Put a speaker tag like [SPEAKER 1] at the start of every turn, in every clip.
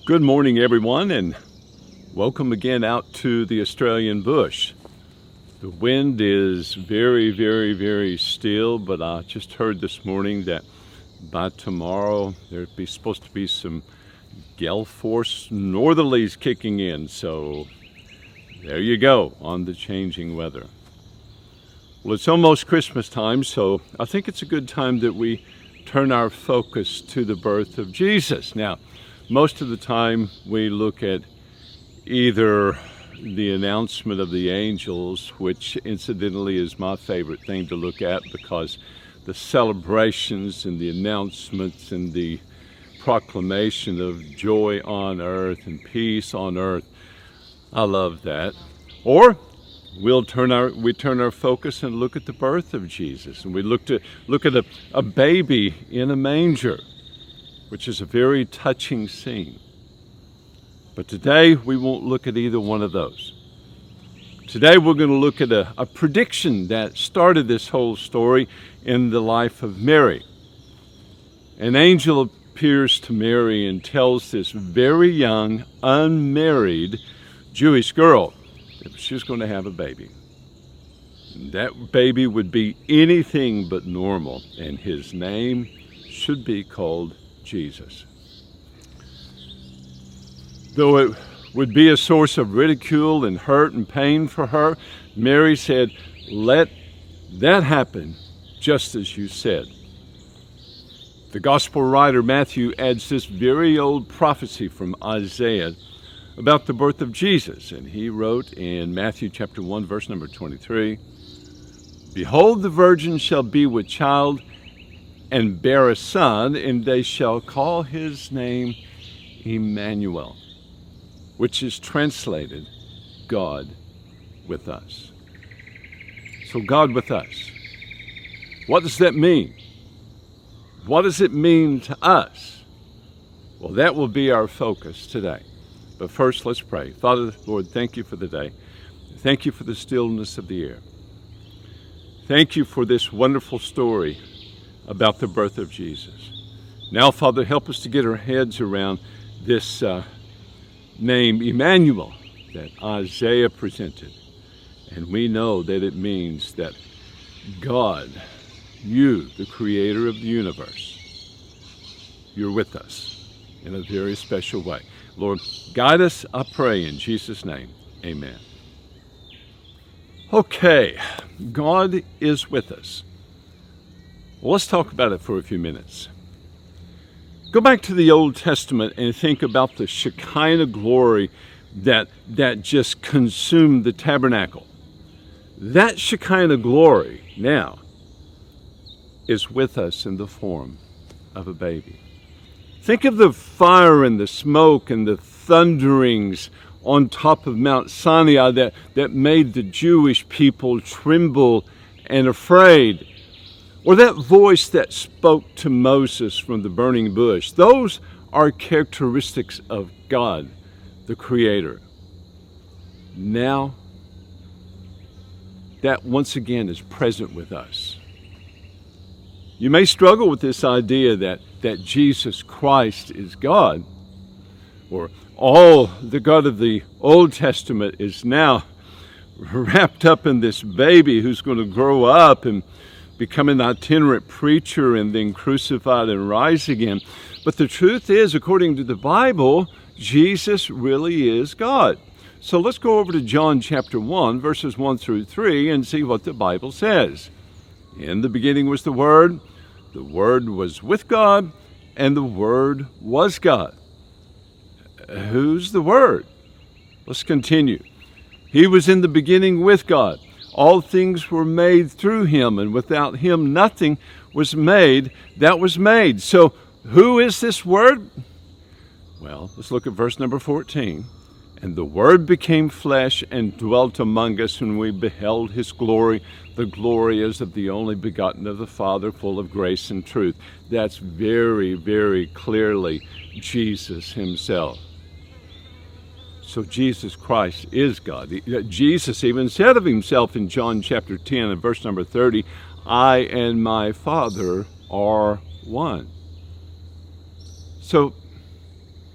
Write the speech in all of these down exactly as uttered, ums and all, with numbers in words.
[SPEAKER 1] Good morning, everyone, and welcome again out to the Australian bush. The wind is very, very, very still, but I just heard this morning that by tomorrow there'd be supposed to be some gale force northerlies kicking in, so there you go on the changing weather. Well, it's almost Christmas time, so I think it's a good time that we turn our focus to the birth of Jesus. Now, most of the time we look at either the announcement of the angels, which incidentally is my favorite thing to look at because the celebrations and the announcements and the proclamation of joy on earth and peace on earth, I love that. Or we'll turn our we turn our focus and look at the birth of Jesus, and we look to look at a, a baby in a manger, which is a very touching scene. But today we won't look at either one of those. Today we're going to look at a, a prediction that started this whole story in the life of Mary. An angel appears to Mary and tells this very young, unmarried Jewish girl that she's going to have a baby. And that baby would be anything but normal, and his name should be called Jesus. Though it would be a source of ridicule and hurt and pain for her, Mary said, "Let that happen just as you said." The gospel writer Matthew adds this very old prophecy from Isaiah about the birth of Jesus, and he wrote in Matthew chapter one, verse number twenty-three, "Behold, the virgin shall be with child and bear a son, and they shall call his name Emmanuel," which is translated, God with us. So God with us. What does that mean? What does it mean to us? Well, that will be our focus today. But first, let's pray. Father, Lord, thank you for the day. Thank you for the stillness of the air. Thank you for this wonderful story about the birth of Jesus. Now, Father, help us to get our heads around this uh, name, Emmanuel, that Isaiah presented. And we know that it means that God, you, the creator of the universe, you're with us in a very special way. Lord, guide us, I pray, in Jesus' name. Amen. Okay, God is with us. Well, let's talk about it for a few minutes. Go back to the Old Testament and think about the Shekinah glory that, that just consumed the tabernacle. That Shekinah glory now is with us in the form of a baby. Think of the fire and the smoke and the thunderings on top of Mount Sinai that, that made the Jewish people tremble and afraid. Or that voice that spoke to Moses from the burning bush. Those are characteristics of God, the Creator. Now, that once again is present with us. You may struggle with this idea that, that Jesus Christ is God, or all the God of the Old Testament is now wrapped up in this baby who's going to grow up and become an itinerant preacher and then crucified and rise again. But the truth is, according to the Bible, Jesus really is God. So let's go over to John chapter one, verses one through three, and see what the Bible says. In the beginning was the Word, the Word was with God, and the Word was God. Who's the Word? Let's continue. He was in the beginning with God. All things were made through him, and without him nothing was made that was made. So who is this Word? Well, let's look at verse number fourteen. And the Word became flesh and dwelt among us, and we beheld his glory. The glory is of the only begotten of the Father, full of grace and truth. That's very, very clearly Jesus himself. So Jesus Christ is God. Jesus even said of himself in John chapter ten and verse number thirty, "I and my Father are one." So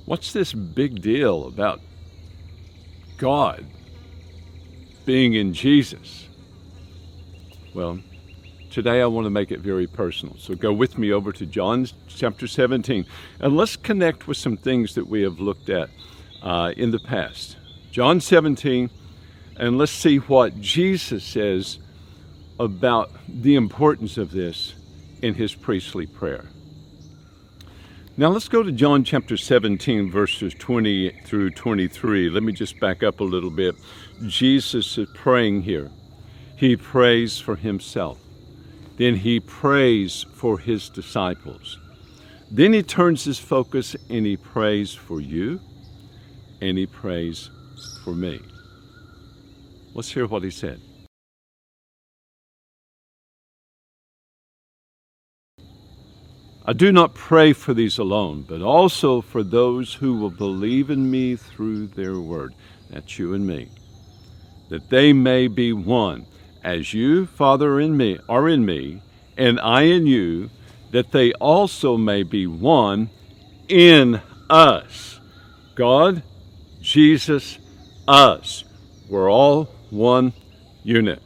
[SPEAKER 1] What's this big deal about God being in Jesus? Well, today I want to make it very personal. So go with me over to John chapter seventeen, and let's connect with some things that we have looked at uh, in the past. John seventeen, and let's see what Jesus says about the importance of this in his priestly prayer. Now let's go to John chapter seventeen, verses twenty through twenty-three. Let me just back up a little bit. Jesus is praying here. He prays for himself. Then he prays for his disciples. Then he turns his focus and he prays for you, and he prays for me. Let's hear what he said. I do not pray for these alone, but also for those who will believe in me through their word. That's you and me. That they may be one, as you, Father, in me, are in me, and I in you, that they also may be one in us. God, Jesus, us. We're all one unit.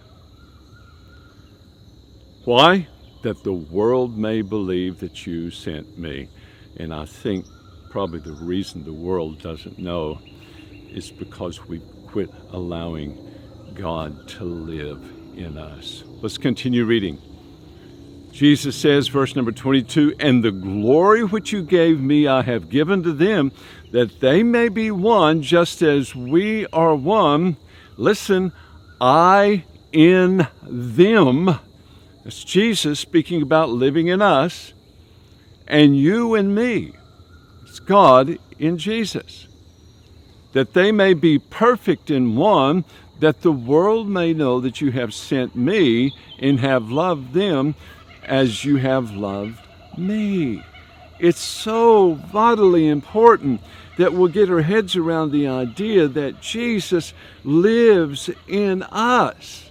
[SPEAKER 1] Why? That the world may believe that you sent me. And I think probably the reason the world doesn't know is because we quit allowing God to live in us. Let's continue reading. Jesus says, verse number twenty-two, and the glory which you gave me I have given to them, that they may be one, just as we are one. Listen, I in them. That's Jesus speaking about living in us, and you and me. It's God in Jesus. That they may be perfect in one, that the world may know that you have sent me and have loved them as you have loved me. It's so vitally important that we'll get our heads around the idea that Jesus lives in us.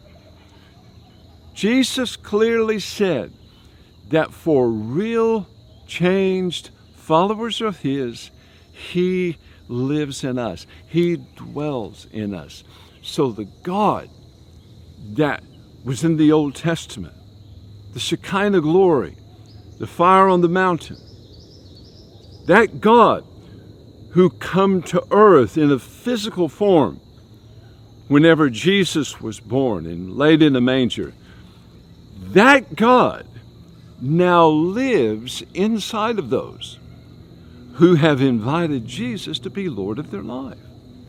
[SPEAKER 1] Jesus clearly said that for real changed followers of his, he lives in us. He dwells in us. So the God that was in the Old Testament, the Shekinah glory, the fire on the mountain, that God who come to earth in a physical form whenever Jesus was born and laid in a manger, that God now lives inside of those who have invited Jesus to be Lord of their life.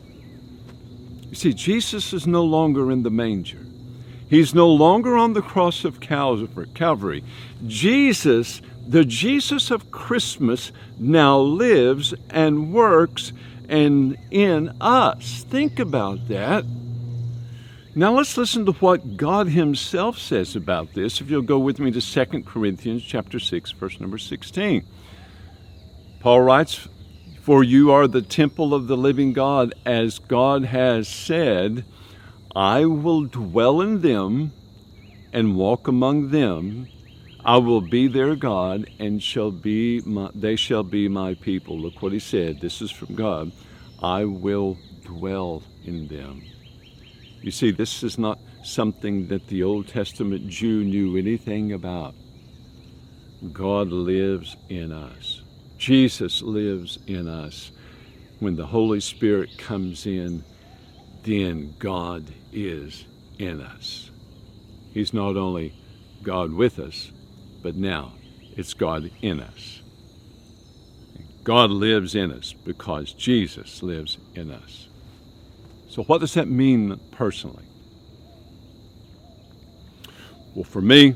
[SPEAKER 1] You see, Jesus is no longer in the manger. He's no longer on the cross of Calvary. Jesus, the Jesus of Christmas, now lives and works and in us. Think about that. Now let's listen to what God himself says about this. If you'll go with me to Second Corinthians chapter six, verse number sixteen. Paul writes, for you are the temple of the living God, as God has said, I will dwell in them and walk among them. I will be their God, and shall be my, they shall be my people. Look what he said. This is from God. I will dwell in them. You see, this is not something that the Old Testament Jew knew anything about. God lives in us. Jesus lives in us. When the Holy Spirit comes in, then God is in us. He's not only God with us, but now it's God in us. God lives in us because Jesus lives in us. So what does that mean personally? Well, for me,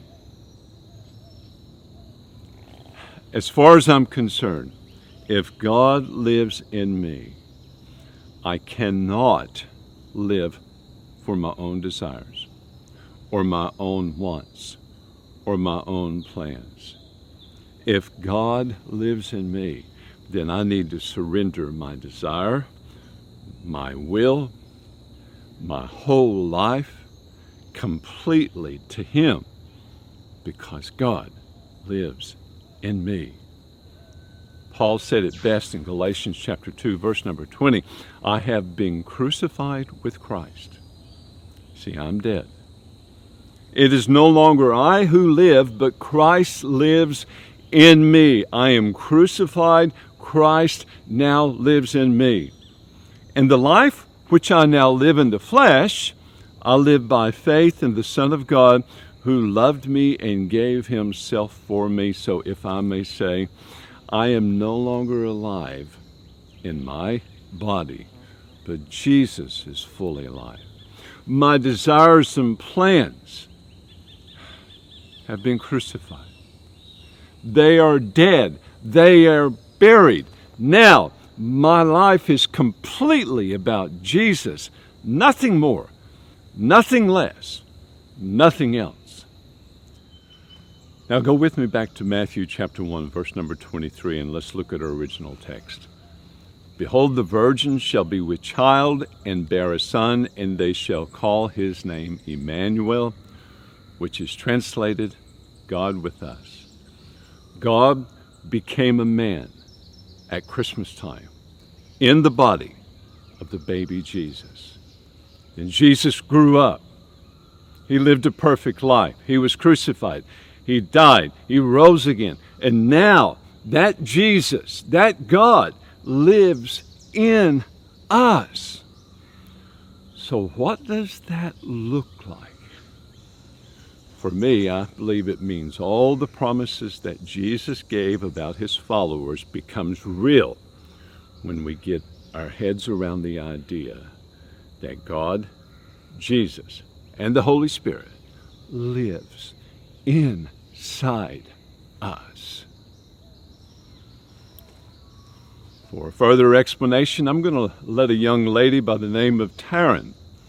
[SPEAKER 1] as far as I'm concerned, if God lives in me, I cannot live for my own desires or my own wants or my own plans. If God lives in me, then I need to surrender my desire, my will, my whole life completely to him, because God lives in me. Paul said it best in Galatians chapter two, verse number twenty. I have been crucified with Christ. See, I'm dead. It is no longer I who live, but Christ lives in me. I am crucified. Christ now lives in me. And the life which I now live in the flesh, I live by faith in the Son of God, who loved me and gave himself for me. So if I may say, I am no longer alive in my body, but Jesus is fully alive. My desires and plans have been crucified. They are dead. They are buried. Now, my life is completely about Jesus. Nothing more, nothing less, nothing else. Now go with me back to Matthew chapter one, verse number twenty-three, and let's look at our original text. Behold, the virgin shall be with child and bear a son, and they shall call his name Emmanuel, which is translated, God with us. God became a man at Christmas time in the body of the baby Jesus. And Jesus grew up. He lived a perfect life. He was crucified. He died. He rose again. And now that Jesus, that God, lives in us. So what does that look like? For me, I believe it means all the promises that Jesus gave about his followers becomes real when we get our heads around the idea that God, Jesus, and the Holy Spirit lives inside us. For further explanation, I'm going to let a young lady by the name of Taryn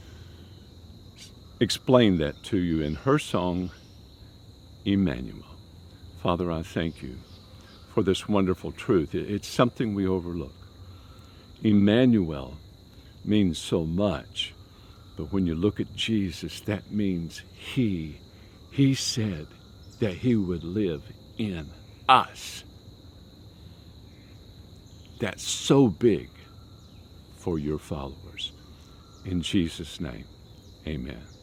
[SPEAKER 1] explain that to you in her song, Emmanuel. Father, I thank you for this wonderful truth. It's something we overlook. Emmanuel means so much, but when you look at Jesus, that means he, he said that he would live in us. That's so big for your followers. In Jesus' name, amen.